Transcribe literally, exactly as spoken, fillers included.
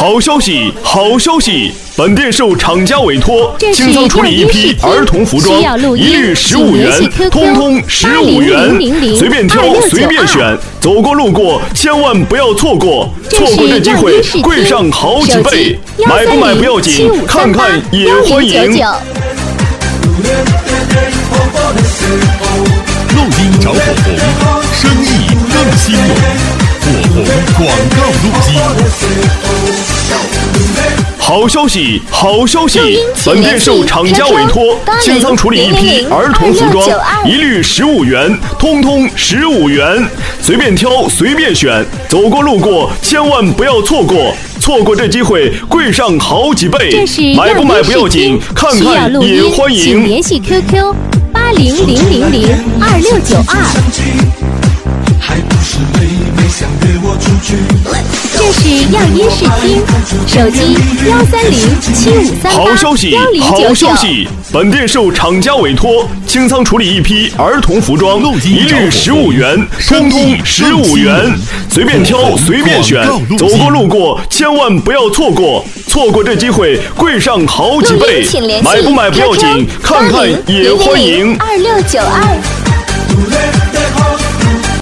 好消息，好消息！本店受厂家委托，清仓处理一批儿童服装，一律十五元，通通十五元，随便挑，随便选。走过路过，千万不要错过，错过这机会，贵上好几倍。买不买不要紧，看看也欢迎。 录音找火红，生意更兴隆。火红广告录机。 好消息，好消息！本店受厂家委托，清仓处理一批儿童服装，一律十五元，通通十五元，随便挑，随便选。走过路过，千万不要错过，错过这机会，贵上好几倍。买不买不要紧，看看也欢迎。 请联系 Q Q 八零零零零二六九二。这是样音视听，手机幺三零七五三八幺零九九。 好消息！本店受厂家委托，清仓处理一批儿童服装，一律十五元，通通十五元，随便挑，随便选。走过路过，千万不要错过，错过这机会，贵上好几倍。买不买不要紧，看看也欢迎。 二六九二。